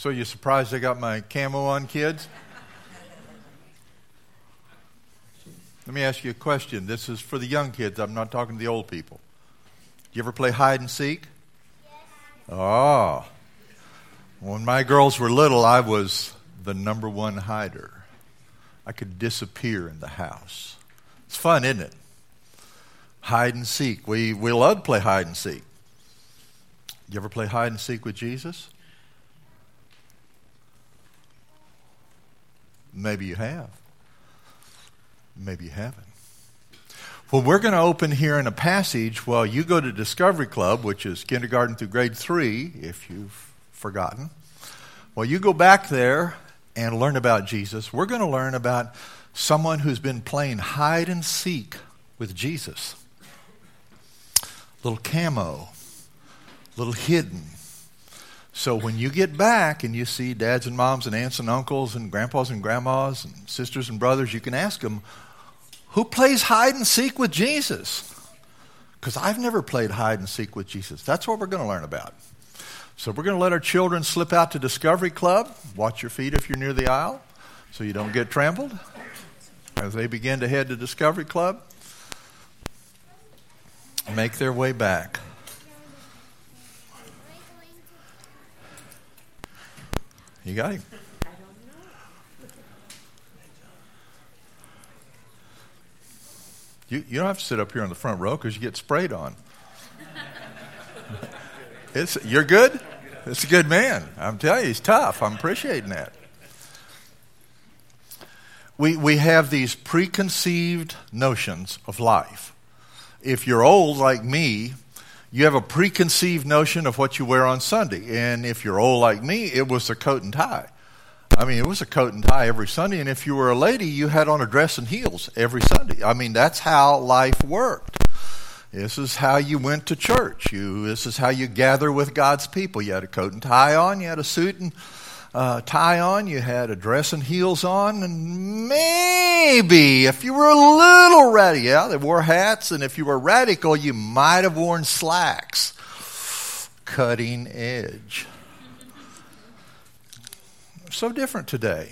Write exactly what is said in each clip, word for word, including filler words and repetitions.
So you surprised I got my camo on, kids? Let me ask you a question. This is for the young kids. I'm not talking to the old people. You ever play hide and seek? Yes. Oh. When my girls were little, I was the number one hider. I could disappear in the house. It's fun, isn't it? Hide and seek. We we love to play hide and seek. You ever play hide and seek with Jesus? Maybe you have. Maybe you haven't. Well, we're going to open here in a passage. Well, you go to Discovery Club, which is kindergarten through grade three, if you've forgotten. Well, you go back there and learn about Jesus. We're going to learn about someone who's been playing hide and seek with Jesus. Little camo, little hidden. So when you get back and you see dads and moms and aunts and uncles and grandpas and grandmas and sisters and brothers, you can ask them, who plays hide and seek with Jesus? Because I've never played hide and seek with Jesus. That's what we're going to learn about. So we're going to let our children slip out to Discovery Club. Watch your feet if you're near the aisle so you don't get trampled as they begin to head to Discovery Club. Make their way back. You got him? You, you don't have to sit up here on the front row because you get sprayed on. It's, you're good? It's a good man. I'm telling you, he's tough. I'm appreciating that. We, we have these preconceived notions of life. If you're old like me, you have a preconceived notion of what you wear on Sunday. And if you're old like me, it was a coat and tie. I mean, it was a coat and tie every Sunday. And if you were a lady, you had on a dress and heels every Sunday. I mean, that's how life worked. This is how you went to church. You, this is how you gather with God's people. You had a coat and tie on. You had a suit and uh, tie on. You had a dress and heels on. And maybe if you were a little radical, yeah, they wore hats. And if you were radical, you might have worn slacks. Cutting edge. So different today.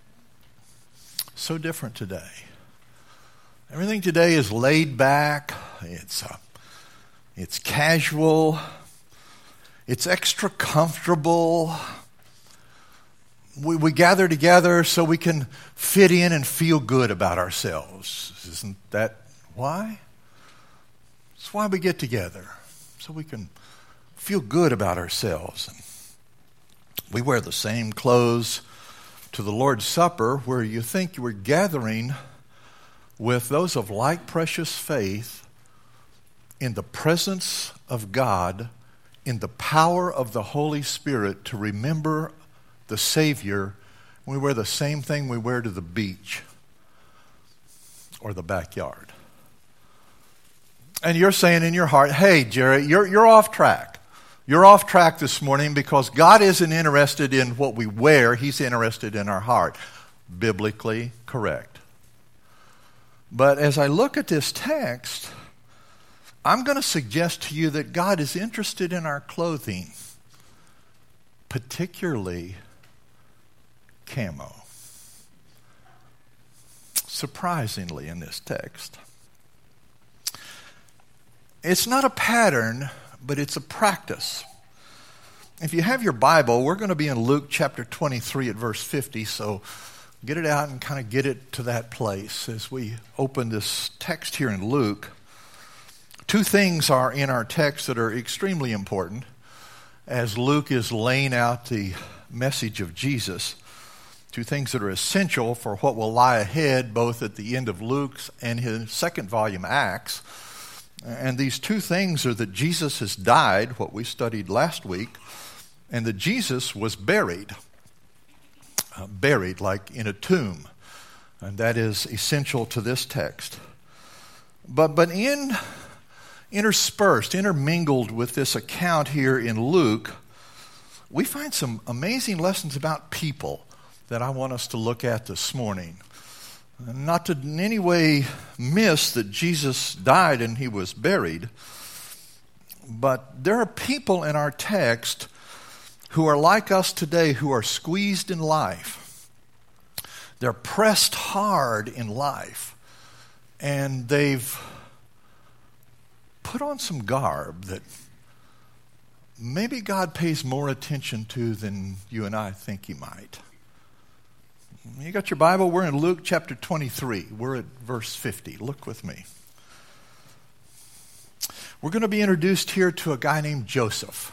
So different today. Everything today is laid back. It's uh, it's casual. It's extra comfortable. We we gather together so we can fit in and feel good about ourselves. Isn't that why? That's why we get together, so we can feel good about ourselves. And we wear the same clothes to the Lord's Supper, where you think you were gathering with those of like precious faith in the presence of God, in the power of the Holy Spirit to remember the Savior. We wear the same thing we wear to the beach or the backyard. And you're saying in your heart, hey, Jerry, you're, you're off track. You're off track this morning because God isn't interested in what we wear. He's interested in our heart. Biblically correct. But as I look at this text, I'm going to suggest to you that God is interested in our clothing, particularly camo. Surprisingly in this text. It's not a pattern, but it's a practice. If you have your Bible, we're going to be in Luke chapter twenty-three at verse fifty, so get it out and kind of get it to that place as we open this text here in Luke. Two things are in our text that are extremely important as Luke is laying out the message of Jesus. Two things that are essential for what will lie ahead, both at the end of Luke's and his second volume, Acts. And these two things are that Jesus has died, what we studied last week, and that Jesus was buried. Uh, buried like in a tomb. And that is essential to this text. But but in interspersed, intermingled with this account here in Luke, we find some amazing lessons about people that I want us to look at this morning. Not to in any way miss that Jesus died and he was buried, but there are people in our text who are like us today, who are squeezed in life. They're pressed hard in life, and they've put on some garb that maybe God pays more attention to than you and I think he might. You got your Bible? We're in Luke chapter twenty-three. We're at verse fifty. Look with me. We're going to be introduced here to a guy named Joseph.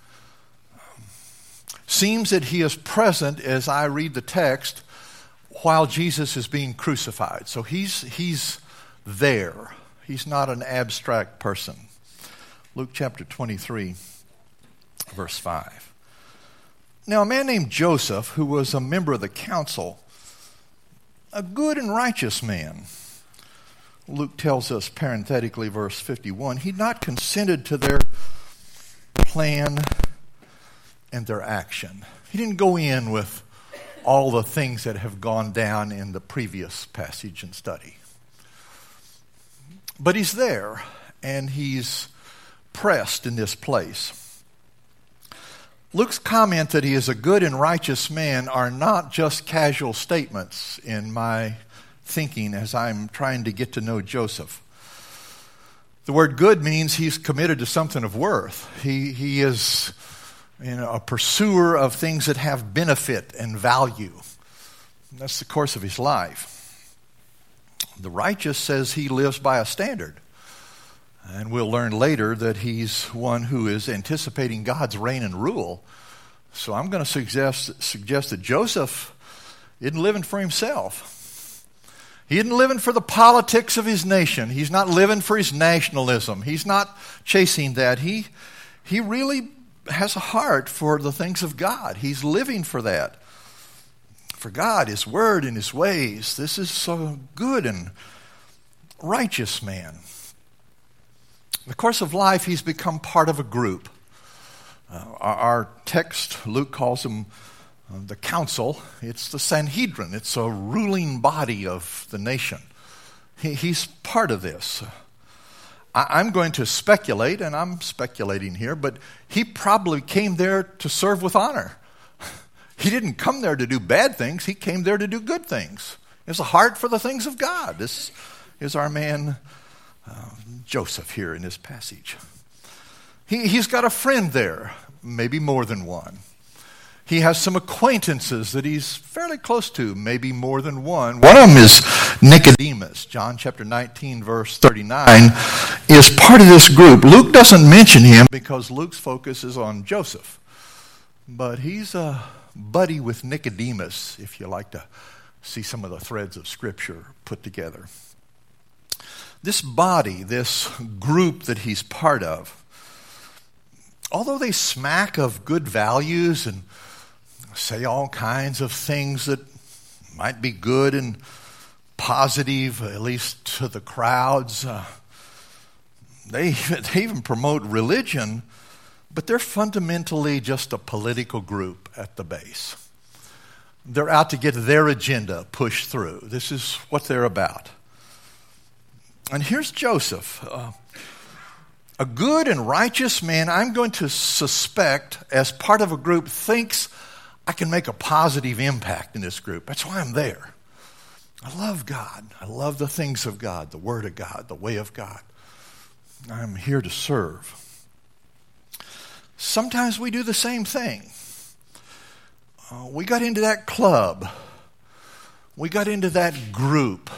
Seems that he is present as I read the text while Jesus is being crucified. So he's he's there. He's not an abstract person. Luke chapter twenty-three, verse five. Now a man named Joseph, who was a member of the council, a good and righteous man, Luke tells us parenthetically, verse fifty-one, he'd not consented to their plan and their action. He didn't go in with all the things that have gone down in the previous passage and study. But he's there, and he's pressed in this place. Luke's comment that he is a good and righteous man are not just casual statements in my thinking as I'm trying to get to know Joseph. The word good means he's committed to something of worth. He he is you know, a pursuer of things that have benefit and value. That's the course of his life. The righteous says he lives by a standard. And we'll learn later that he's one who is anticipating God's reign and rule. So I'm going to suggest, suggest that Joseph isn't living for himself. He isn't living for the politics of his nation. He's not living for his nationalism. He's not chasing that. He, he really has a heart for the things of God. He's living for that. For God, his word, and his ways. This is a good and righteous man. In the course of life, he's become part of a group. Uh, our, our text, Luke calls them uh, the council. It's the Sanhedrin. It's a ruling body of the nation. He, he's part of this. I, I'm going to speculate, and I'm speculating here, but he probably came there to serve with honor. He didn't come there to do bad things. He came there to do good things. He has a heart for the things of God. This is our man Uh, Joseph here in this passage. He, he's got a friend there, maybe more than one. He has some acquaintances that he's fairly close to, maybe more than one. One of them is Nicodemus. John chapter nineteen, verse thirty-nine, is part of this group. Luke doesn't mention him because Luke's focus is on Joseph. But he's a buddy with Nicodemus, if you like to see some of the threads of Scripture put together. This body, this group that he's part of, although they smack of good values and say all kinds of things that might be good and positive, at least to the crowds, uh, they, they even promote religion, but they're fundamentally just a political group at the base. They're out to get their agenda pushed through. This is what they're about. And here's Joseph, uh, a good and righteous man, I'm going to suspect, as part of a group, thinks I can make a positive impact in this group. That's why I'm there. I love God. I love the things of God, the Word of God, the way of God. I'm here to serve. Sometimes we do the same thing. Uh, we got into that club. We got into that group.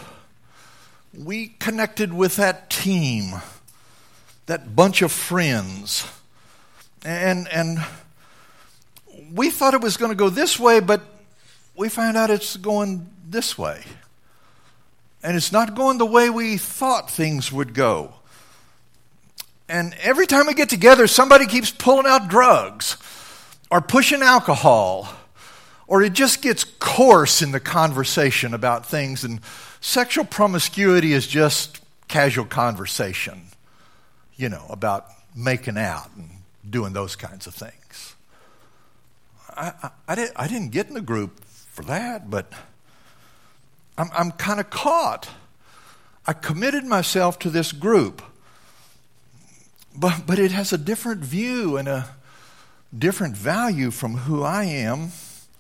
We connected with that team, that bunch of friends, and and we thought it was going to go this way, but we found out it's going this way. And it's not going the way we thought things would go. And every time we get together, somebody keeps pulling out drugs or pushing alcohol, or it just gets coarse in the conversation about things, and sexual promiscuity is just casual conversation, you know, about making out and doing those kinds of things. I, I, I, didn't, I didn't get in the group for that, but I'm, I'm kind of caught. I committed myself to this group, but, but it has a different view and a different value from who I am,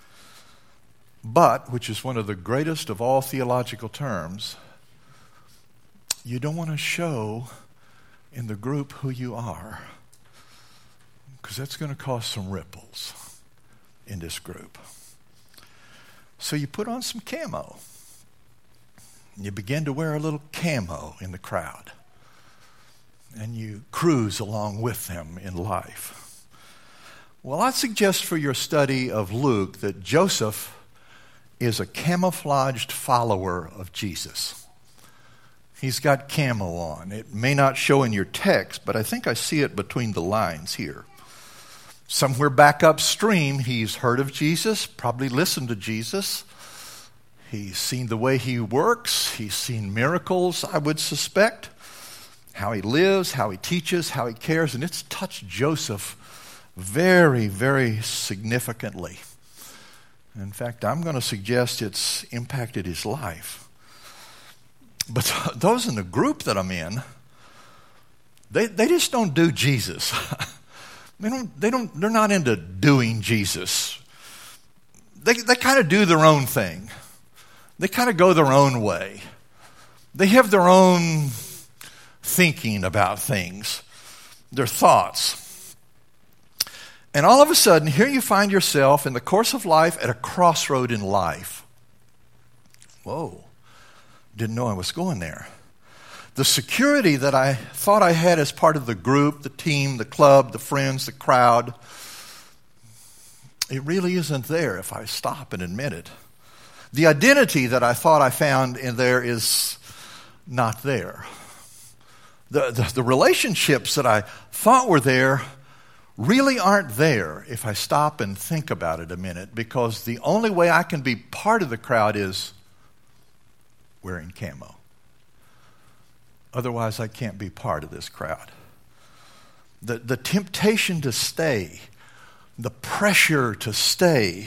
but, which is one of the greatest of all theological terms, you don't want to show in the group who you are, because that's going to cause some ripples in this group. So you put on some camo. You begin to wear a little camo in the crowd. And you cruise along with them in life. Well, I suggest for your study of Luke that Joseph is a camouflaged follower of Jesus. He's got camo on. It may not show in your text, but I think I see it between the lines here. Somewhere back upstream, he's heard of Jesus, probably listened to Jesus. He's seen the way he works. He's seen miracles, I would suspect. How he lives, how he teaches, how he cares. And it's touched Joseph very, very significantly. In fact, I'm going to suggest it's impacted his life. But those in the group that I'm in, they they just don't do Jesus. they don't they don't they're not into doing Jesus. They they kind of do their own thing. They kind of go their own way. They have their own thinking about things, their thoughts. And all of a sudden, here you find yourself in the course of life at a crossroad in life. Whoa, didn't know I was going there. The security that I thought I had as part of the group, the team, the club, the friends, the crowd, it really isn't there if I stop and admit it. The identity that I thought I found in there is not there. The, the, the relationships that I thought were there really aren't there if I stop and think about it a minute, because the only way I can be part of the crowd is wearing camo. Otherwise, I can't be part of this crowd. The, the temptation to stay, the pressure to stay.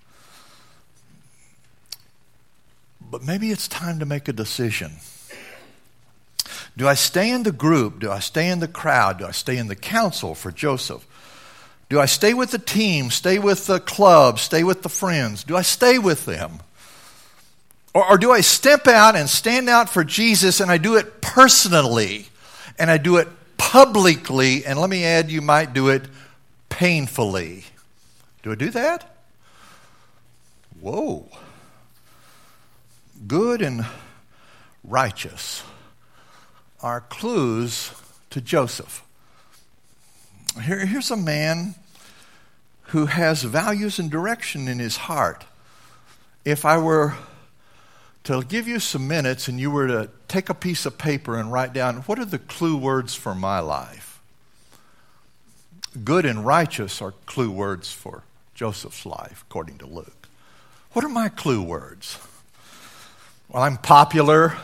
But maybe it's time to make a decision. Do I stay in the group? Do I stay in the crowd? Do I stay in the council for Joseph? Do I stay with the team, stay with the club, stay with the friends? Do I stay with them? Or, or do I step out and stand out for Jesus, and I do it personally, and I do it publicly, and let me add, you might do it painfully. Do I do that? Whoa. Good and righteous are clues to Joseph. Here, here's a man who has values and direction in his heart. If I were to give you some minutes and you were to take a piece of paper and write down, what are the clue words for my life? Good and righteous are clue words for Joseph's life, according to Luke. What are my clue words? Well, I'm popular.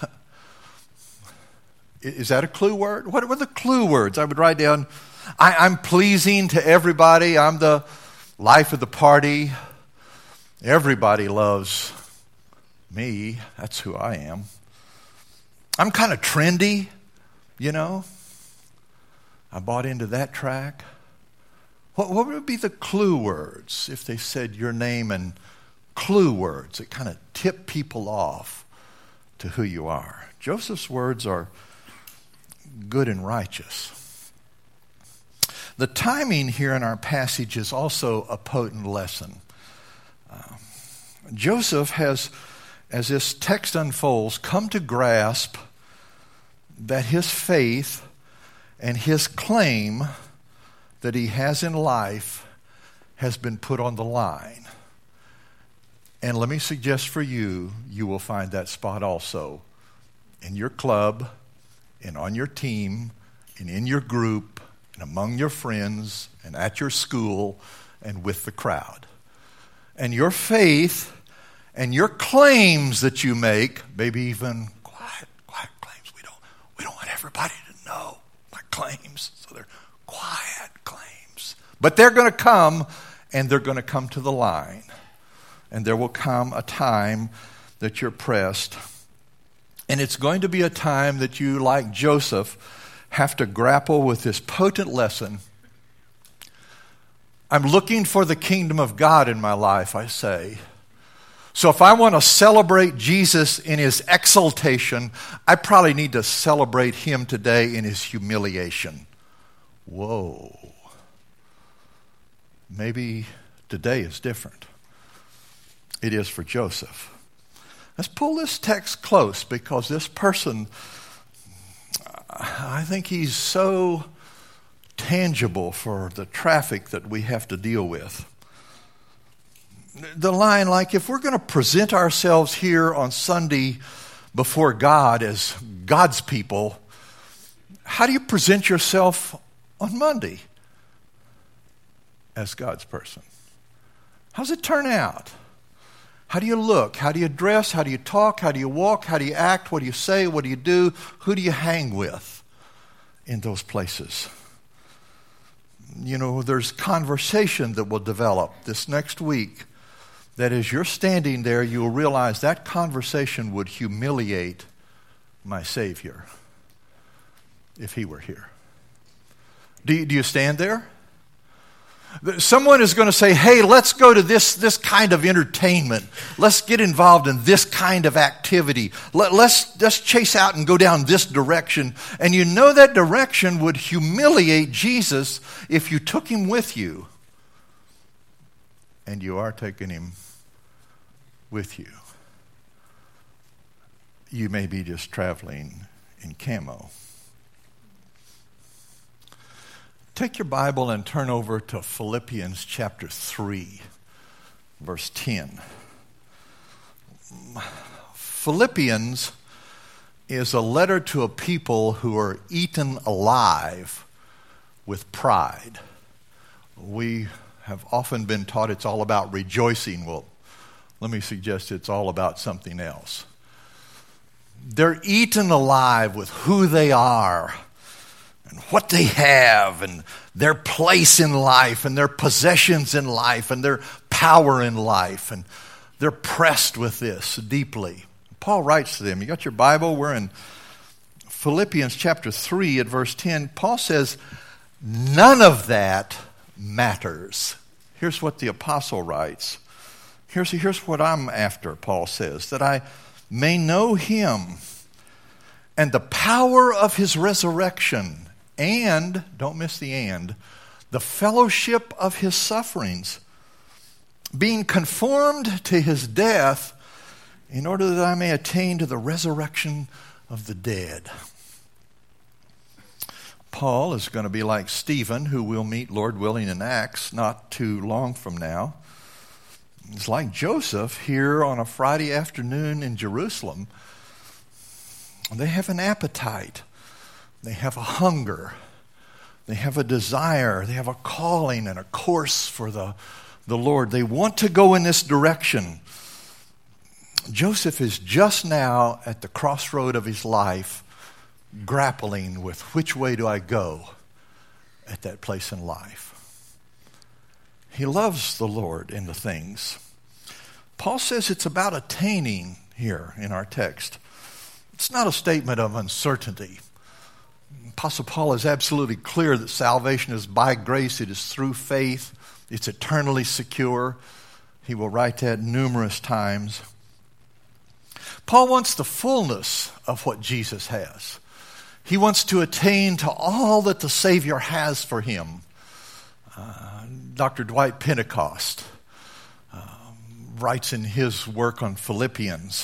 Is that a clue word? What are the clue words? I would write down, I, I'm pleasing to everybody. I'm the life of the party. Everybody loves me. That's who I am. I'm kind of trendy, you know. I bought into that track. What, what would be the clue words if they said your name and clue words that kind of tip people off to who you are? Joseph's words are good and righteous. The timing here in our passage is also a potent lesson. Uh, Joseph has, as this text unfolds, come to grasp that his faith and his claim that he has in life has been put on the line. And let me suggest for you, you will find that spot also in your club, and on your team, and in your group, and among your friends, and at your school, and with the crowd. And your faith and your claims that you make, maybe even quiet, quiet claims. We don't, we don't want everybody to know my claims, so they're quiet claims. But they're going to come, and they're going to come to the line. And there will come a time that you're pressed. And it's going to be a time that you, like Joseph, have to grapple with this potent lesson I'm looking for the kingdom of God in my life, I say. So if I want to celebrate Jesus in his exaltation, I probably need to celebrate him today in his humiliation. Whoa. Maybe today is different. It is for Joseph. Let's pull this text close because this person, I think he's so tangible for the traffic that we have to deal with. The line, like, if we're going to present ourselves here on Sunday before God as God's people, how do you present yourself on Monday as God's person? How does it turn out? How do you look? How do you dress? How do you talk? How do you walk? How do you act? What do you say? What do you do? Who do you hang with in those places? You know, there's conversation that will develop this next week that as you're standing there, you'll realize that conversation would humiliate my Savior if he were here. Do you, do you stand there? Someone is going to say, hey, let's go to this, this kind of entertainment. Let's get involved in this kind of activity. Let, let's, let's chase out and go down this direction. And you know that direction would humiliate Jesus if you took him with you. And you are taking him with you. You may be just traveling in camo. Take your Bible and turn over to Philippians chapter three, verse ten. Philippians is a letter to a people who are eaten alive with pride. We have often been taught it's all about rejoicing. Well, let me suggest it's all about something else. They're eaten alive with who they are and what they have and their place in life and their possessions in life and their power in life. And they're pressed with this deeply. Paul writes to them. You got your Bible? We're in Philippians chapter three at verse ten. Paul says, none of that matters. Here's what the apostle writes. Here's, here's what I'm after, Paul says, that I may know him and the power of his resurrection and, don't miss the and, the fellowship of his sufferings, being conformed to his death in order that I may attain to the resurrection of the dead. Paul is going to be like Stephen, who we'll meet, Lord willing, in Acts not too long from now. It's like Joseph here on a Friday afternoon in Jerusalem. They have an appetite. They have a hunger. They have a desire. They have a calling and a course for the, the Lord. They want to go in this direction. Joseph is just now at the crossroad of his life, grappling with which way do I go at that place in life. He loves the Lord in the things. Paul says it's about attaining here in our text. It's not a statement of uncertainty. Apostle Paul is absolutely clear that salvation is by grace. It is through faith. It's eternally secure. He will write that numerous times. Paul wants the fullness of what Jesus has. He wants to attain to all that the Savior has for him. Uh, Doctor Dwight Pentecost uh, writes in his work on Philippians.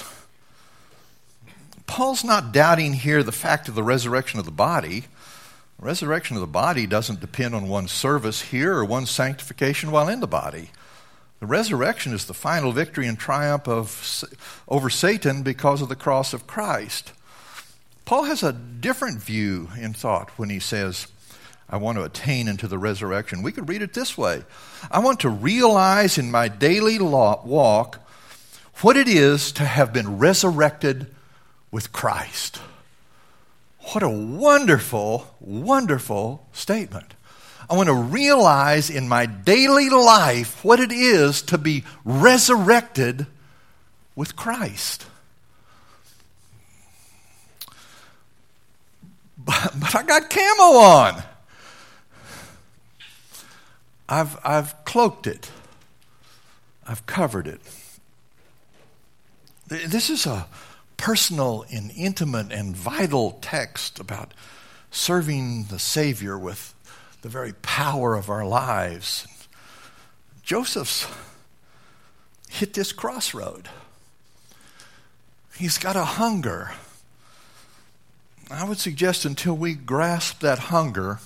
Paul's not doubting here the fact of the resurrection of the body. The resurrection of the body doesn't depend on one's service here or one's sanctification while in the body. The resurrection is the final victory and triumph of, over Satan because of the cross of Christ. Paul has a different view in thought when he says, I want to attain into the resurrection. We could read it this way. I want to realize in my daily walk what it is to have been resurrected with Christ. What a wonderful, wonderful statement. I want to realize in my daily life what it is to be resurrected with Christ. But, but I got camo on. I've, I've cloaked it. I've covered it. This is a personal and intimate and vital text about serving the Savior with the very power of our lives. Joseph's hit this crossroad. He's got a hunger. I would suggest until we grasp that hunger,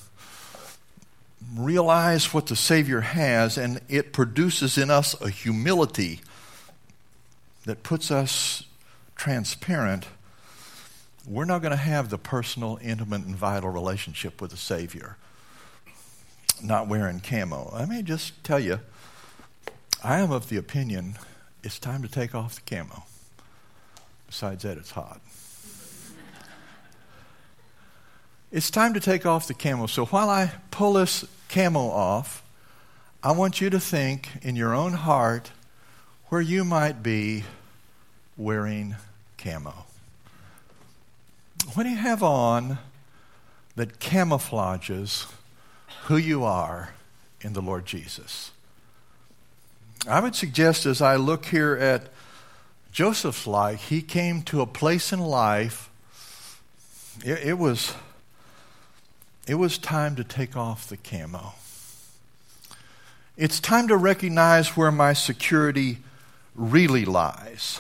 realize what the Savior has, and it produces in us a humility that puts us transparent, we're not going to have the personal, intimate, and vital relationship with the Savior. Not wearing camo. I may just tell you, I am of the opinion it's time to take off the camo. Besides that, it's hot. It's time to take off the camo. So while I pull this camo off, I want you to think in your own heart where you might be wearing camo. What do you have on that camouflages who you are in the Lord Jesus? I would suggest as I look here at Joseph's life, he came to a place in life, it, it was it was time to take off the camo. It's time to recognize where my security really lies.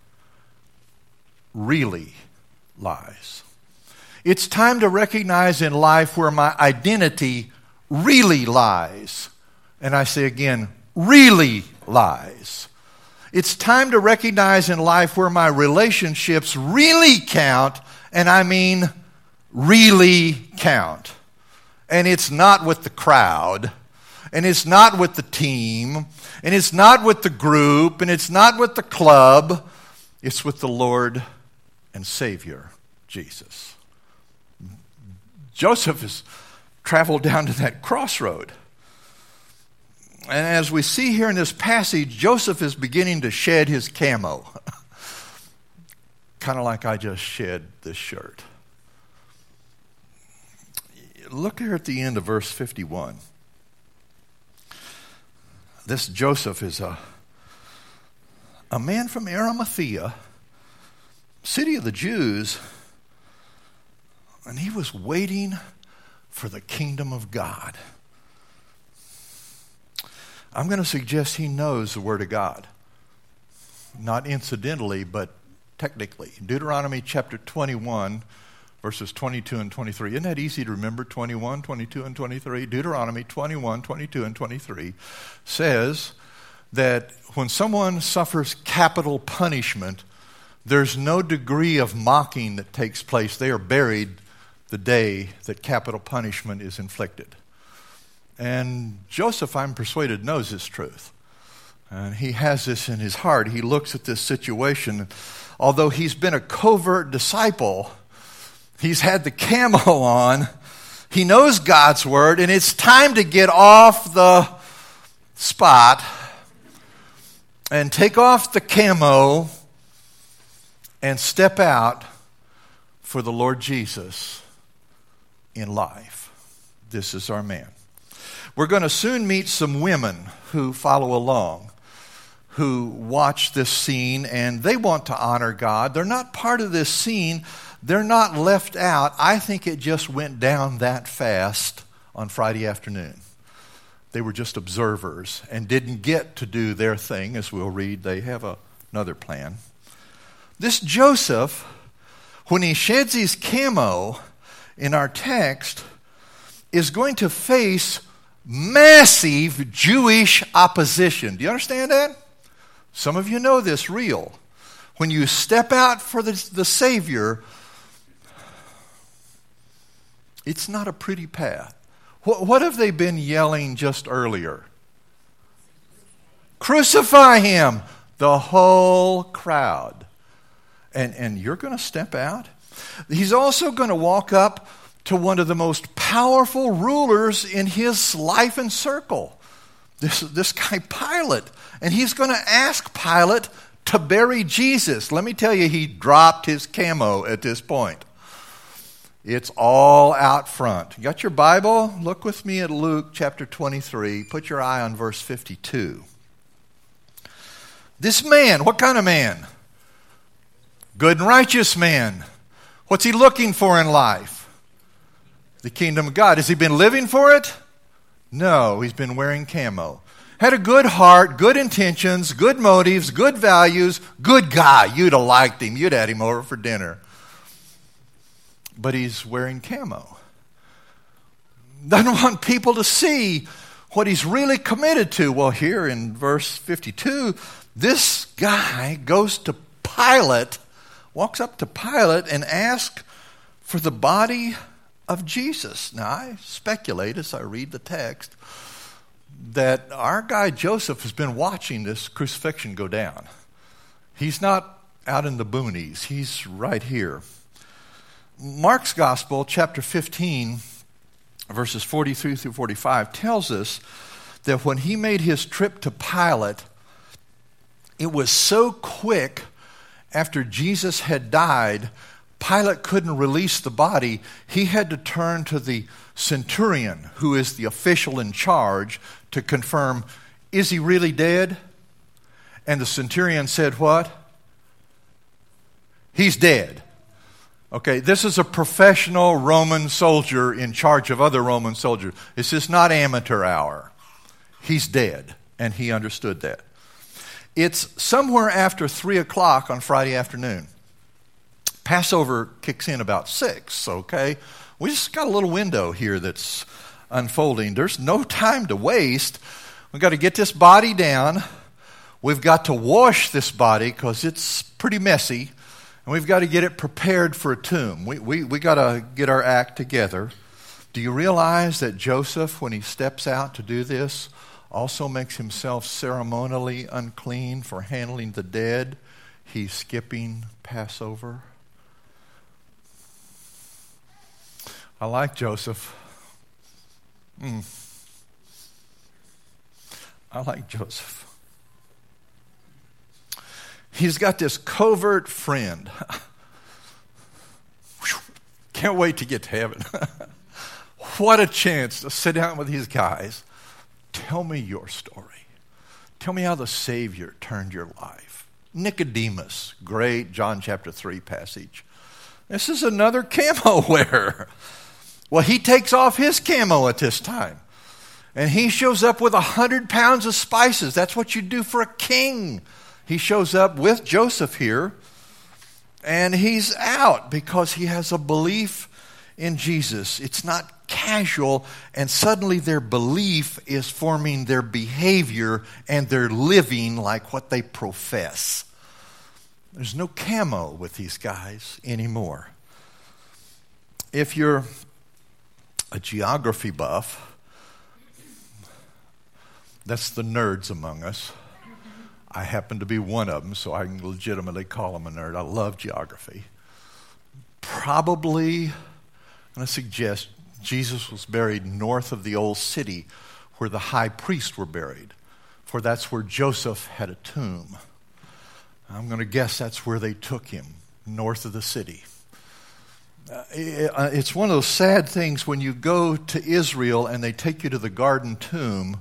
Really lies. It's time to recognize in life where my identity really lies. And I say again, really lies. It's time to recognize in life where my relationships really count, and I mean really count. And it's not with the crowd, and it's not with the team, and it's not with the group, and it's not with the club. It's with the Lord and Savior, Jesus. Joseph has traveled down to that crossroad. And as we see here in this passage, Joseph is beginning to shed his camo. Kind of like I just shed this shirt. Look here at the end of verse fifty-one. This Joseph is a, a man from Arimathea, city of the Jews, and he was waiting for the kingdom of God. I'm going to suggest he knows the Word of God. Not incidentally, but technically. Deuteronomy chapter twenty-one, verses twenty-two and twenty-three. Isn't that easy to remember? twenty-one, twenty-two, and twenty-three. Deuteronomy twenty-one, twenty-two, and twenty-three says that when someone suffers capital punishment, there's no degree of mocking that takes place. They are buried the day that capital punishment is inflicted. And Joseph, I'm persuaded, knows this truth. And he has this in his heart. He looks at this situation. Although he's been a covert disciple, he's had the camo on. He knows God's word, and it's time to get off the spot and take off the camo and step out for the Lord Jesus in life. This is our man. We're going to soon meet some women who follow along, who watch this scene, and they want to honor God. They're not part of this scene. They're not left out. I think it just went down that fast on Friday afternoon. They were just observers and didn't get to do their thing. As we'll read, they have a, another plan. This Joseph, when he sheds his camo in our text, is going to face massive Jewish opposition. Do you understand that? Some of you know this real. When you step out for the, the Savior, it's not a pretty path. What, what have they been yelling just earlier? Crucify him! The whole crowd. And, and you're going to step out? He's also going to walk up to one of the most powerful rulers in his life and circle. This, this guy Pilate. And he's going to ask Pilate to bury Jesus. Let me tell you, he dropped his camo at this point. It's all out front. You got your Bible? Look with me at Luke chapter twenty-three. Put your eye on verse fifty-two. This man, what kind of man? Good and righteous man. What's he looking for in life? The kingdom of God. Has he been living for it? No, he's been wearing camo. Had a good heart, good intentions, good motives, good values, good guy. You'd have liked him. You'd had him over for dinner. But he's wearing camo. Doesn't want people to see what he's really committed to. Well, here in verse fifty-two, this guy goes to Pilate, walks up to Pilate and asks for the body of Jesus. Now, I speculate as I read the text that our guy Joseph has been watching this crucifixion go down. He's not out in the boonies. He's right here. Mark's Gospel, chapter fifteen, verses forty-three through forty-five, tells us that when he made his trip to Pilate, it was so quick after Jesus had died, Pilate couldn't release the body. He had to turn to the centurion, who is the official in charge, to confirm, is he really dead? And the centurion said what? He's dead. Okay, this is a professional Roman soldier in charge of other Roman soldiers. This is not amateur hour. He's dead, and he understood that. It's somewhere after three o'clock on Friday afternoon. Passover kicks in about six, okay? We just got a little window here that's unfolding. There's no time to waste. We've got to get this body down. We've got to wash this body because it's pretty messy. And we've got to get it prepared for a tomb. We, we, we got to get our act together. Do you realize that Joseph, when he steps out to do this, also makes himself ceremonially unclean for handling the dead? He's skipping Passover. I like Joseph. Mm. I like Joseph. He's got this covert friend. Can't wait to get to heaven. What a chance to sit down with these guys. Tell me your story. Tell me how the Savior turned your life. Nicodemus, great John chapter three passage. This is another camo wearer. Well, he takes off his camo at this time. And he shows up with a hundred pounds of spices. That's what you do for a king. He shows up with Joseph here, and he's out because he has a belief in Jesus. It's not casual, and suddenly their belief is forming their behavior, and they're living like what they profess. There's no camo with these guys anymore. If you're a geography buff, that's the nerds among us. I happen to be one of them, so I can legitimately call him a nerd. I love geography. Probably, I'm going to suggest Jesus was buried north of the old city where the high priests were buried, for that's where Joseph had a tomb. I'm going to guess that's where they took him, north of the city. Uh, it's one of those sad things when you go to Israel and they take you to the Garden Tomb.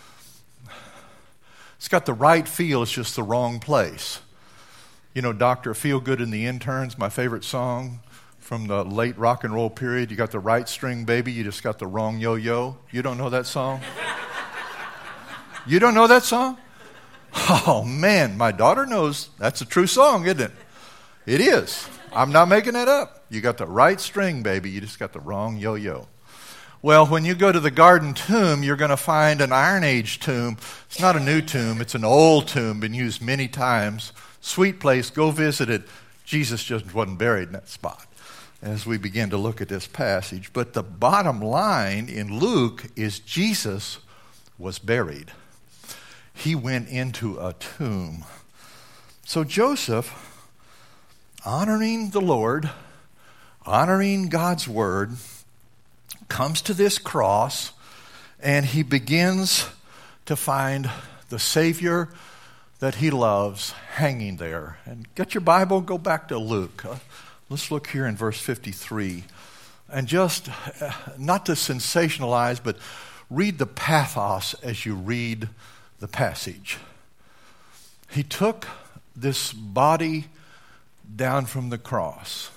It's got the right feel, it's just the wrong place. You know, Doctor Feelgood and the Interns, my favorite song from the late rock and roll period. You got the right string, baby, you just got the wrong yo-yo. You don't know that song? You don't know that song? Oh, man, my daughter knows. That's a true song, isn't it? It is. I'm not making that up. You got the right string, baby, you just got the wrong yo-yo. Well, when you go to the Garden Tomb, you're going to find an Iron Age tomb. It's not a new tomb. It's an old tomb, been used many times. Sweet place. Go visit it. Jesus just wasn't buried in that spot as we begin to look at this passage. But the bottom line in Luke is Jesus was buried. He went into a tomb. So Joseph, honoring the Lord, honoring God's word, comes to this cross, and he begins to find the Savior that he loves hanging there. And get your Bible, go back to Luke. Uh, let's look here in verse fifty-three and just, uh, not to sensationalize, but read the pathos as you read the passage. He took this body down from the cross,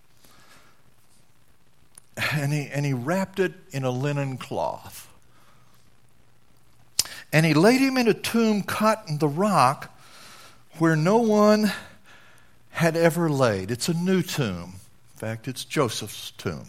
and he, and he wrapped it in a linen cloth. And he laid him in a tomb cut in the rock where no one had ever laid. It's a new tomb. In fact, it's Joseph's tomb.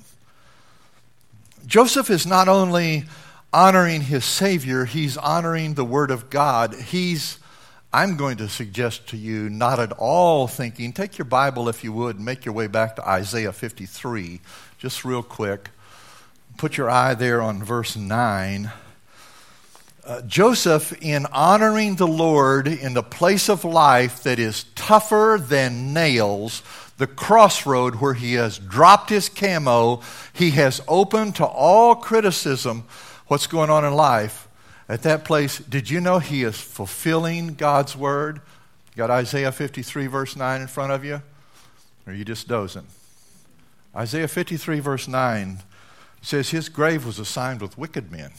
Joseph is not only honoring his Savior, he's honoring the Word of God. He's, I'm going to suggest to you, not at all thinking, take your Bible if you would, and make your way back to Isaiah fifty-three, just real quick. Put your eye there on verse nine. Uh, Joseph, in honoring the Lord in the place of life that is tougher than nails, the crossroad where he has dropped his camo, he has opened to all criticism what's going on in life. At that place, did you know he is fulfilling God's word? You got Isaiah fifty-three verse nine in front of you? Or are you just dozing? Isaiah fifty-three verse nine says his grave was assigned with wicked men.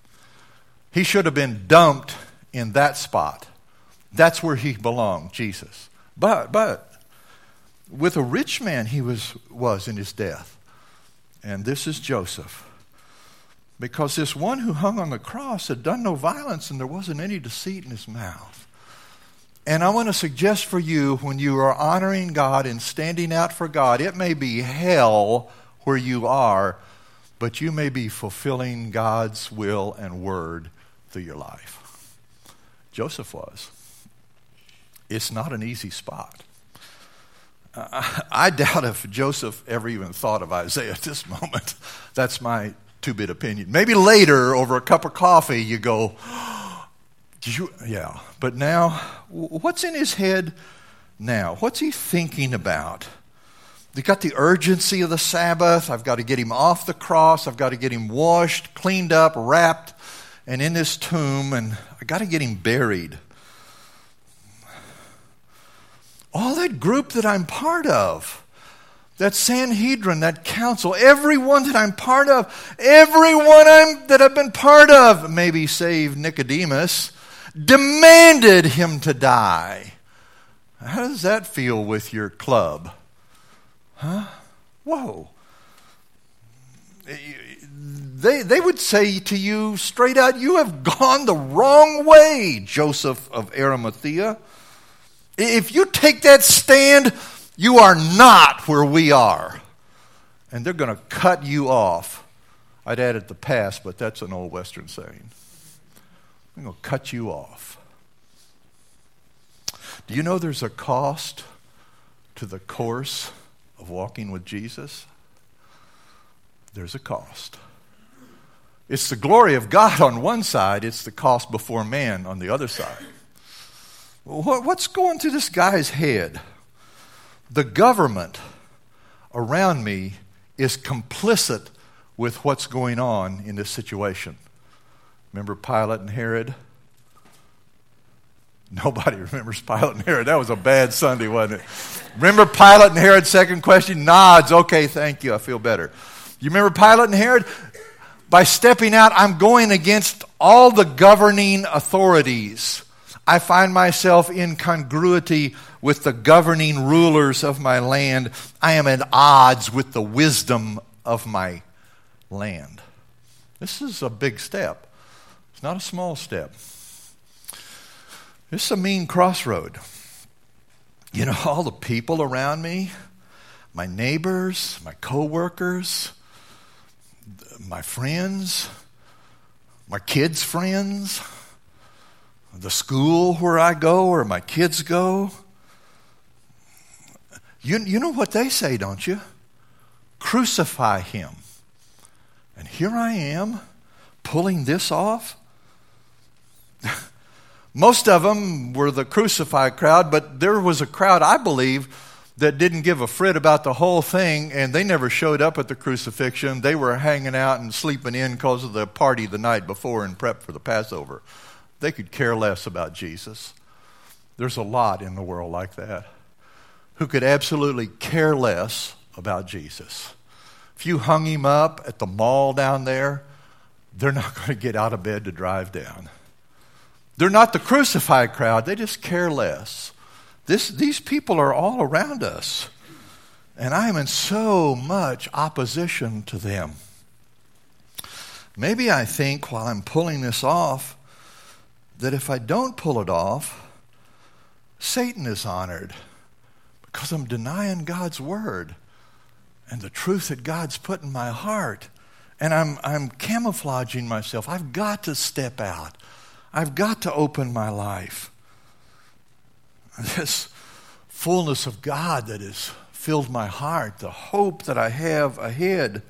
He should have been dumped in that spot. That's where he belonged, Jesus. But, but, with a rich man he was, was in his death. And this is Joseph. Because this one who hung on the cross had done no violence and there wasn't any deceit in his mouth. And I want to suggest for you, when you are honoring God and standing out for God, it may be hell where you are, but you may be fulfilling God's will and word through your life. Joseph was. It's not an easy spot. Uh, I doubt if Joseph ever even thought of Isaiah at this moment. That's my two-bit opinion. Maybe later, over a cup of coffee, you go, Did you? yeah. But now, what's in his head now? What's he thinking about? They got the urgency of the Sabbath. I've got to get him off the cross. I've got to get him washed, cleaned up, wrapped, and in this tomb, and I got to get him buried. All that group that I'm part of, that Sanhedrin, that council, everyone that I'm part of, everyone I'm, that I've been part of, maybe save Nicodemus, demanded him to die. How does that feel with your club? Huh? Whoa. They, they would say to you straight out, you have gone the wrong way, Joseph of Arimathea. If you take that stand, you are not where we are. And they're going to cut you off. I'd added the past, but that's an old Western saying. I'm going to cut you off. Do you know there's a cost to the course of walking with Jesus? There's a cost. It's the glory of God on one side. It's the cost before man on the other side. What's going through this guy's head? The government around me is complicit with what's going on in this situation. Remember Pilate and Herod? Nobody remembers Pilate and Herod. That was a bad Sunday, wasn't it? Remember Pilate and Herod? Second question, nods. Okay, thank you. I feel better. You remember Pilate and Herod? By stepping out, I'm going against all the governing authorities. I find myself in congruity with the governing rulers of my land. I am at odds with the wisdom of my land. This is a big step. It's not a small step. This is a mean crossroad. You know, all the people around me, my neighbors, my coworkers, my friends, my kids' friends, the school where I go or my kids go. You, you know what they say, don't you? Crucify him. And here I am pulling this off. Most of them were the crucified crowd, but there was a crowd, I believe, that didn't give a frit about the whole thing, and they never showed up at the crucifixion. They were hanging out and sleeping in because of the party the night before and prep for the Passover. They could care less about Jesus. There's a lot in the world like that who could absolutely care less about Jesus. If you hung him up at the mall down there, they're not going to get out of bed to drive down. They're not the crucified crowd. They just care less. This, these people are all around us. And I am in so much opposition to them. Maybe I think while I'm pulling this off, that if I don't pull it off, Satan is honored because I'm denying God's word and the truth that God's put in my heart. And I'm, I'm camouflaging myself. I've got to step out. I've got to open my life. This fullness of God that has filled my heart, the hope that I have ahead.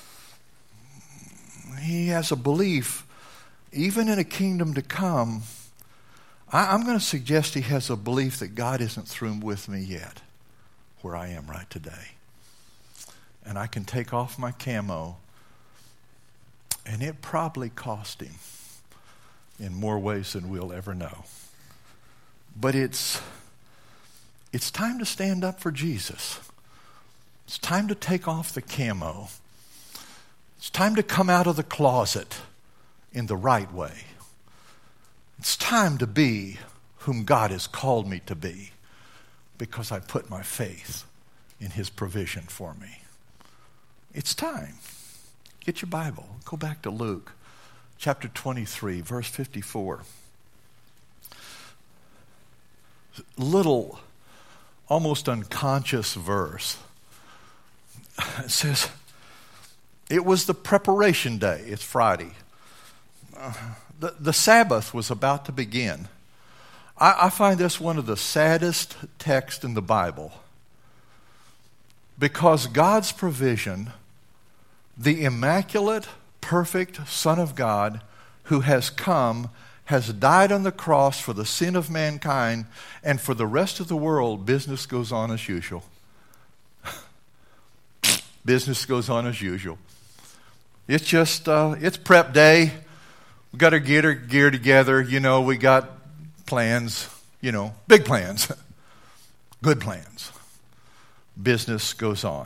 He has a belief, even in a kingdom to come. I, I'm going to suggest he has a belief that God isn't through with me yet, where I am right today. And I can take off my camo, and it probably cost him in more ways than we'll ever know. But it's it's time to stand up for Jesus. It's time to take off the camo. It's time to come out of the closet in the right way. It's time to be whom God has called me to be because I put my faith in his provision for me. It's time. Get your Bible. Go back to Luke chapter twenty-three, verse fifty-four. Little, almost unconscious verse. It says, it was the preparation day. It's Friday. Uh, the, the Sabbath was about to begin. I, I find this one of the saddest texts in the Bible because God's provision, the immaculate, perfect Son of God who has come, has died on the cross for the sin of mankind, and for the rest of the world, business goes on as usual. Business goes on as usual. It's just, uh, it's prep day. We got to get our gear together. You know, we got plans, you know, big plans, good plans. Business goes on.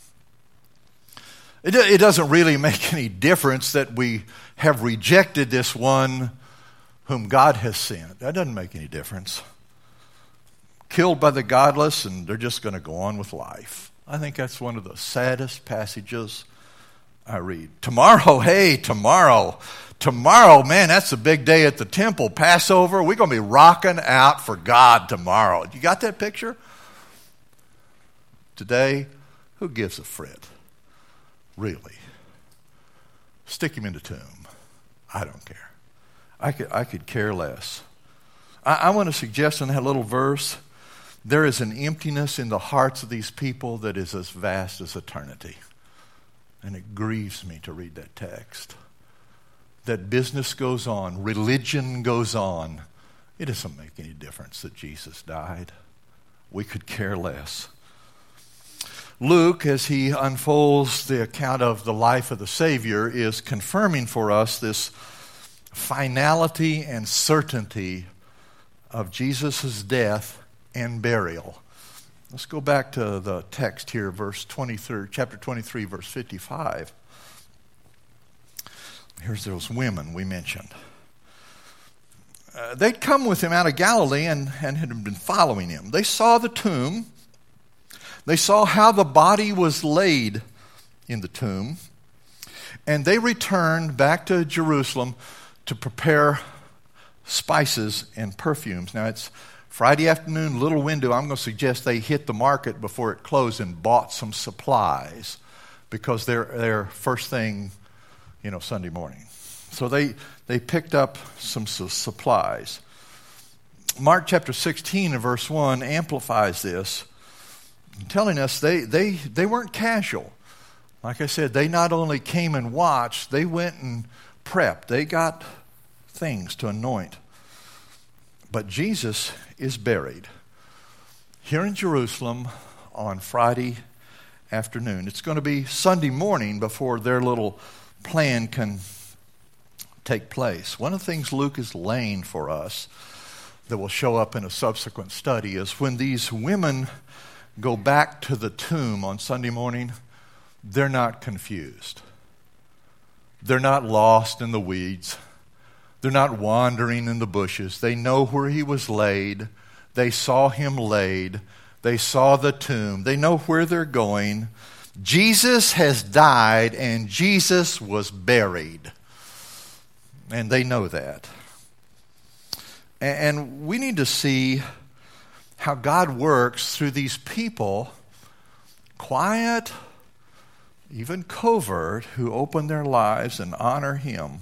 It, it doesn't really make any difference that we have rejected this one whom God has sent. That doesn't make any difference. Killed by the godless, and they're just going to go on with life. I think that's one of the saddest passages I read. Tomorrow, hey, tomorrow. Tomorrow, man, that's a big day at the temple. Passover, we're going to be rocking out for God tomorrow. You got that picture? Today, who gives a frit? Really? Stick him in the tomb. I don't care. I could, I could care less. I, I want to suggest in that little verse, there is an emptiness in the hearts of these people that is as vast as eternity. And it grieves me to read that text. That business goes on, religion goes on. It doesn't make any difference that Jesus died. We could care less. Luke, as he unfolds the account of the life of the Savior, is confirming for us this finality and certainty of Jesus' death and burial. Let's go back to the text here, verse twenty-three, chapter twenty-three, verse fifty-five. Here's those women we mentioned. Uh, they'd come with him out of Galilee and, and had been following him. They saw the tomb. They saw how the body was laid in the tomb. And they returned back to Jerusalem to prepare spices and perfumes. Now, it's Friday afternoon, little window. I'm going to suggest they hit the market before it closed and bought some supplies because they're, they're first thing, you know, Sunday morning. So they, they picked up some su- supplies. Mark chapter sixteen and verse one amplifies this, telling us they, they, they weren't casual. Like I said, they not only came and watched, they went and prepped. They got things to anoint. But Jesus is buried here in Jerusalem on Friday afternoon. It's going to be Sunday morning before their little plan can take place. One of the things Luke is laying for us that will show up in a subsequent study is when these women go back to the tomb on Sunday morning, they're not confused. They're not lost in the weeds. They're not wandering in the bushes. They know where he was laid. They saw him laid. They saw the tomb. They know where they're going. Jesus has died and Jesus was buried. And they know that. And we need to see how God works through these people, quiet, even covert, who open their lives and honor him.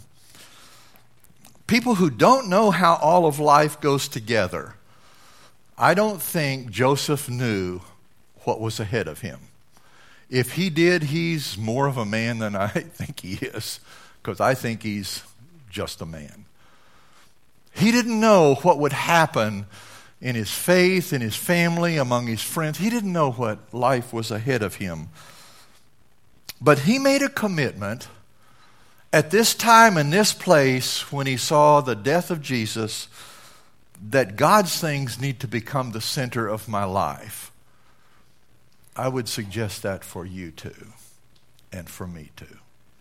People who don't know how all of life goes together. I don't think Joseph knew what was ahead of him. If he did, he's more of a man than I think he is, because I think he's just a man. He didn't know what would happen in his faith, in his family, among his friends. He didn't know what life was ahead of him. But he made a commitment at this time and this place when he saw the death of Jesus that God's things need to become the center of my life. I would suggest that for you too, and for me too.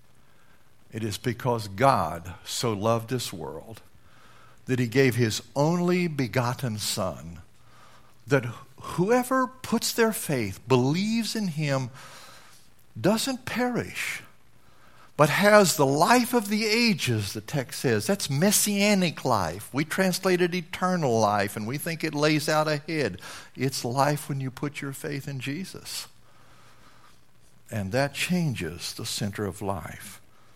It is because God so loved this world that he gave his only begotten Son, that whoever puts their faith, believes in him, doesn't perish, but has the life of the ages, the text says. That's messianic life. We translated eternal life, and we think it lays out ahead. It's life when you put your faith in Jesus. And that changes the center of life.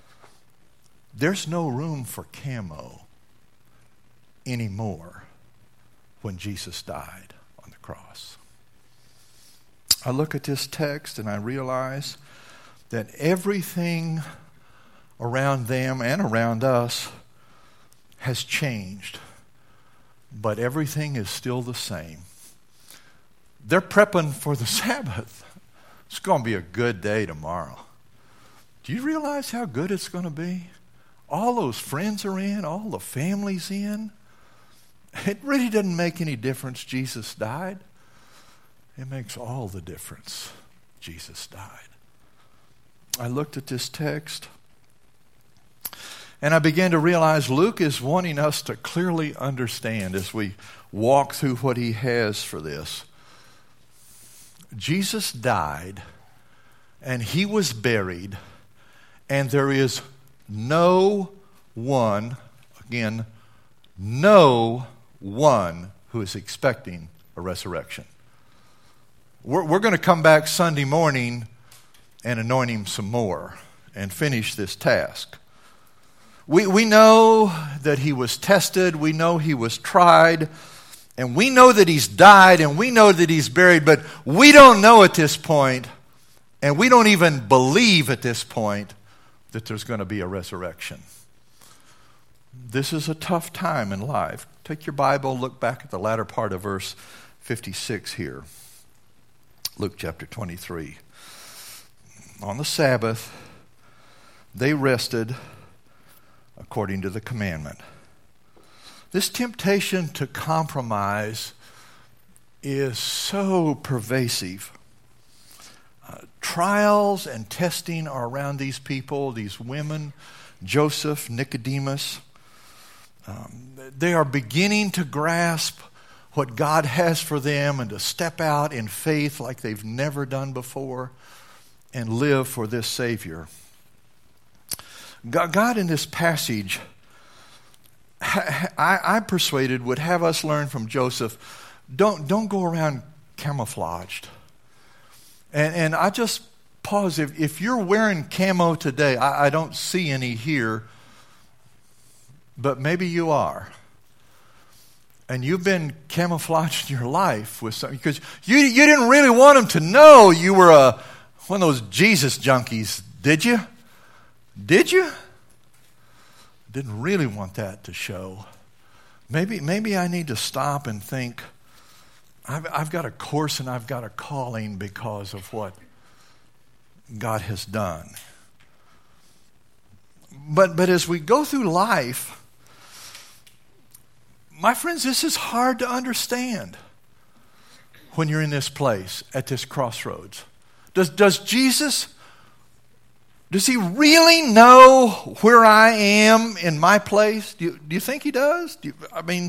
There's no room for camo anymore when Jesus died on the cross. I look at this text and I realize that everything around them and around us has changed, but everything is still the same. They're prepping for the Sabbath. It's going to be a good day tomorrow. Do you realize how good it's going to be? All those friends are in, all the family's in. It really doesn't make any difference Jesus died. It makes all the difference Jesus died. I looked at this text and I began to realize Luke is wanting us to clearly understand as we walk through what he has for this. Jesus died and he was buried, and there is no one, again, no one who is expecting a resurrection. We're, we're going to come back Sunday morning and anoint him some more and finish this task. We, we know that he was tested, we know he was tried, and we know that he's died, and we know that he's buried, but we don't know at this point, and we don't even believe at this point that there's going to be a resurrection. This is a tough time in life. Take your Bible, look back at the latter part of verse fifty-six here. Luke chapter twenty-three. On the Sabbath, they rested according to the commandment. This temptation to compromise is so pervasive. Uh, trials and testing are around these people, these women, Joseph, Nicodemus. Um, they are beginning to grasp what God has for them and to step out in faith like they've never done before and live for this Savior. God in this passage, I, I'm persuaded, would have us learn from Joseph, don't, don't go around camouflaged. And, and I just pause. If, if you're wearing camo today, I, I don't see any here, but maybe you are. And you've been camouflaged in your life with something because you, you didn't really want them to know you were a, one of those Jesus junkies, did you? Did you? Didn't really want that to show. Maybe, maybe I need to stop and think, I've, I've got a course and I've got a calling because of what God has done. But, but as we go through life, my friends, this is hard to understand when you're in this place, at this crossroads. Does, does Jesus Does he really know where I am in my place? Do you, do you think he does? Do you, I mean,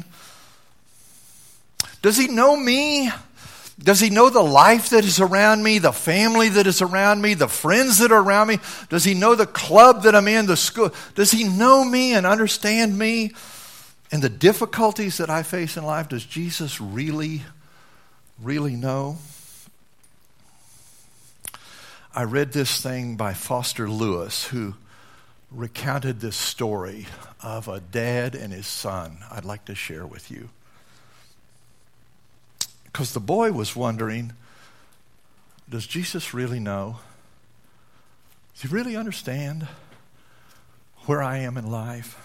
does he know me? Does he know the life that is around me, the family that is around me, the friends that are around me? Does he know the club that I'm in, the school? Does he know me and understand me and the difficulties that I face in life? Does Jesus really, really know? I read this thing by Foster Lewis, who recounted this story of a dad and his son I'd like to share with you. Because the boy was wondering, does Jesus really know? Does he really understand where I am in life?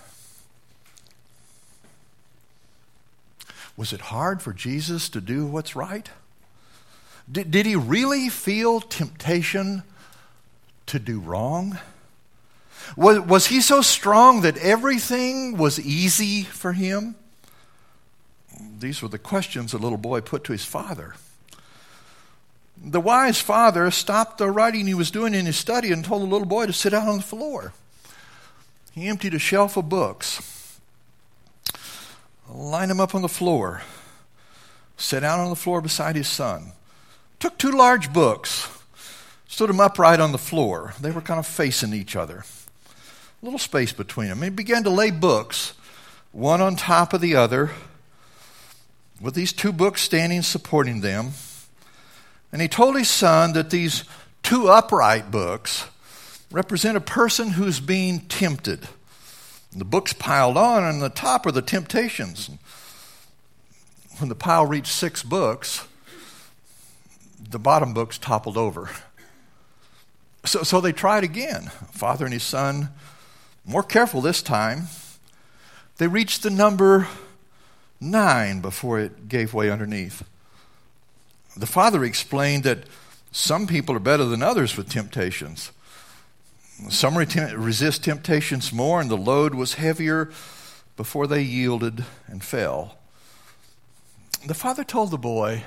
Was it hard for Jesus to do what's right? Did, did he really feel temptation to do wrong? Was, was he so strong that everything was easy for him? These were the questions the little boy put to his father. The wise father stopped the writing he was doing in his study and told the little boy to sit down on the floor. He emptied a shelf of books, lined them up on the floor, sat down on the floor beside his son, took two large books, stood them upright on the floor. They were kind of facing each other. A little space between them. He began to lay books, one on top of the other, with these two books standing supporting them. And he told his son that these two upright books represent a person who's being tempted. And the books piled on, and on the top are the temptations. When the pile reached six books, the bottom books toppled over. So, so they tried again. Father and his son, more careful this time. They reached the number nine before it gave way underneath. The father explained that some people are better than others with temptations. Some resist temptations more, and the load was heavier before they yielded and fell. The father told the boy,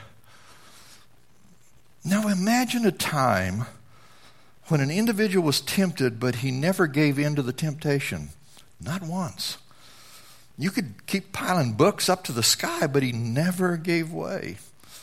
now imagine a time when an individual was tempted, but he never gave in to the temptation. Not once. You could keep piling books up to the sky, but he never gave way.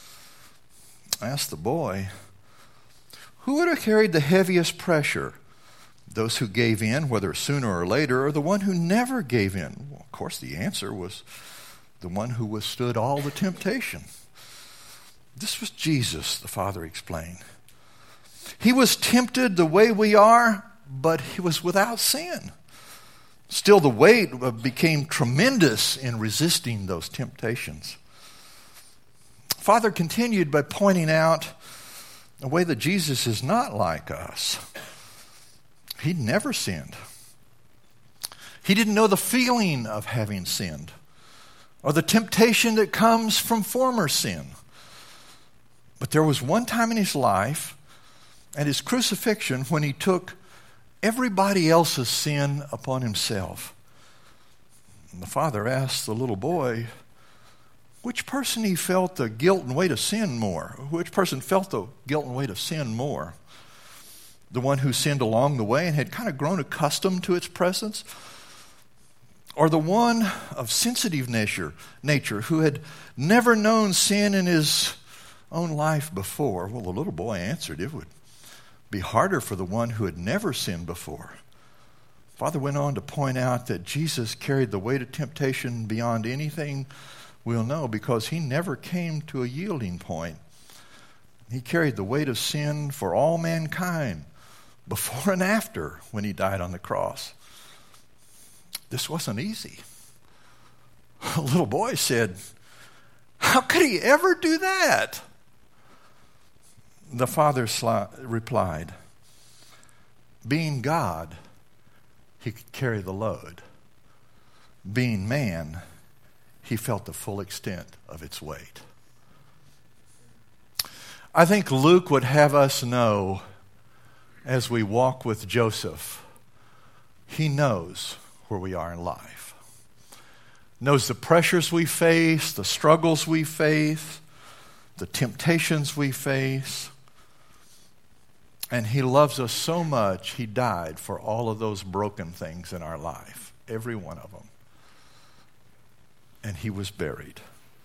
I asked the boy, who would have carried the heaviest pressure? Those who gave in, whether sooner or later, or the one who never gave in? Well, of course, the answer was the one who withstood all the temptation. This was Jesus, the father explained. He was tempted the way we are, but he was without sin. Still, the weight became tremendous in resisting those temptations. Father continued by pointing out a way that Jesus is not like us. He never sinned. He didn't know the feeling of having sinned or the temptation that comes from former sin. But there was one time in his life at his crucifixion when he took everybody else's sin upon himself. And the father asked the little boy which person he felt the guilt and weight of sin more. Which person felt the guilt and weight of sin more? The one who sinned along the way and had kind of grown accustomed to its presence? Or the one of sensitive nature, nature who had never known sin in his own life before? Well, the little boy answered, it would be harder for the one who had never sinned before. Father went on to point out that Jesus carried the weight of temptation beyond anything we'll know because he never came to a yielding point. He carried the weight of sin for all mankind before and after when he died on the cross. This wasn't easy. A little boy said, how could he ever do that? The father sli- replied, being God, he could carry the load. Being man, he felt the full extent of its weight. I think Luke would have us know as we walk with Joseph, he knows where we are in life. Knows the pressures we face, the struggles we face, the temptations we face. And he loves us so much, he died for all of those broken things in our life, every one of them. And he was buried.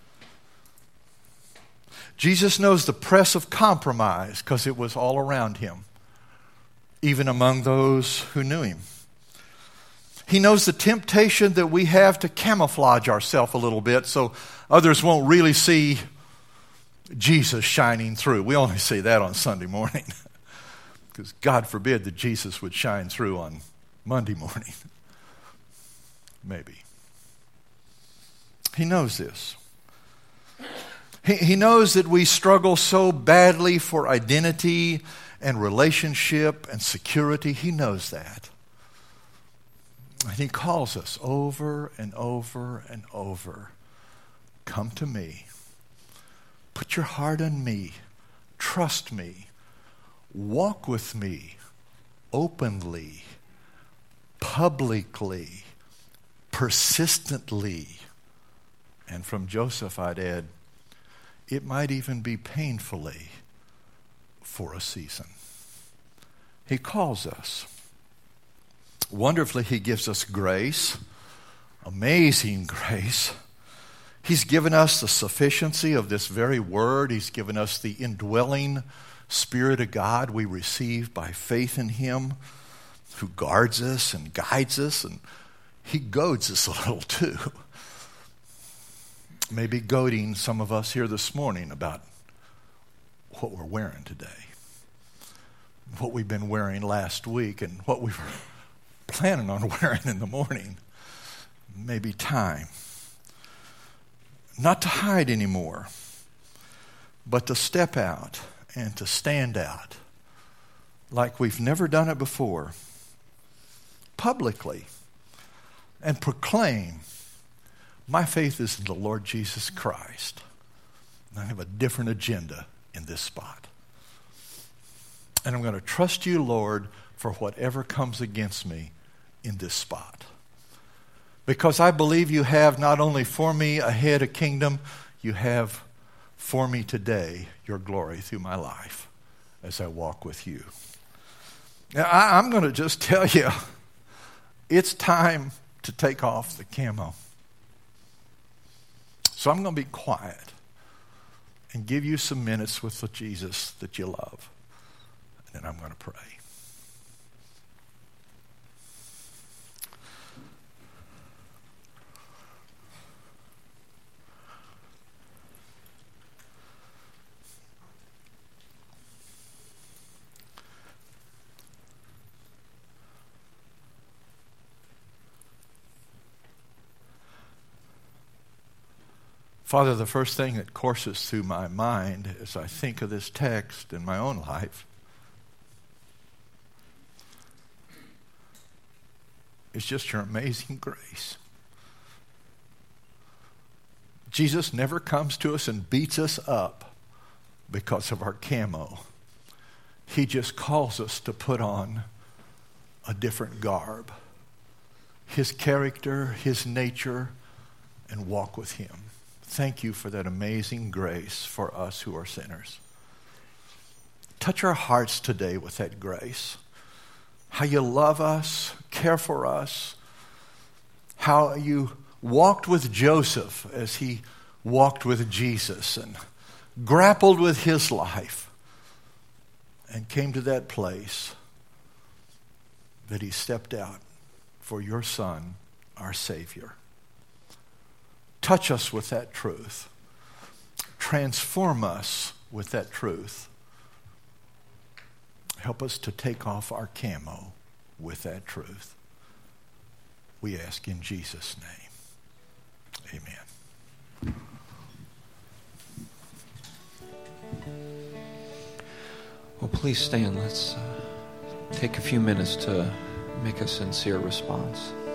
Jesus knows the press of compromise because it was all around him, even among those who knew him. He knows the temptation that we have to camouflage ourselves a little bit so others won't really see Jesus shining through. We only see that on Sunday morning because God forbid that Jesus would shine through on Monday morning. Maybe. He knows this. He, he knows that we struggle so badly for identity and relationship and security. He knows that. And he calls us over and over and over. Come to me. Put your heart on me. Trust me. Walk with me openly, publicly, persistently. And from Joseph, I'd add, it might even be painfully for a season. He calls us. Wonderfully, he gives us grace, amazing grace. He's given us the sufficiency of this very word. He's given us the indwelling Spirit of God we receive by faith in him, who guards us and guides us, and he goads us a little too. Maybe goading some of us here this morning about what we're wearing today, what we've been wearing last week, and what we were planning on wearing in the morning. Maybe time. Not to hide anymore, but to step out and to stand out like we've never done it before, publicly, and proclaim, my faith is in the Lord Jesus Christ. And I have a different agenda in this spot. And I'm going to trust you, Lord, for whatever comes against me in this spot. Because I believe you have not only for me ahead a kingdom, you have for me today your glory through my life as I walk with you. Now, I, I'm going to just tell you, it's time to take off the camo. So I'm going to be quiet and give you some minutes with the Jesus that you love. And then I'm going to pray. Father, the first thing that courses through my mind as I think of this text in my own life is just your amazing grace. Jesus never comes to us and beats us up because of our camo. He just calls us to put on a different garb, his character, his nature, and walk with him. Thank you for that amazing grace for us who are sinners. Touch our hearts today with that grace. How you love us, care for us, how you walked with Joseph as he walked with Jesus and grappled with his life and came to that place that he stepped out for your Son, our Savior. Touch us with that truth. Transform us with that truth. Help us to take off our camo with that truth. We ask in Jesus' name. Amen. Well, please stand. Let's uh, take a few minutes to make a sincere response.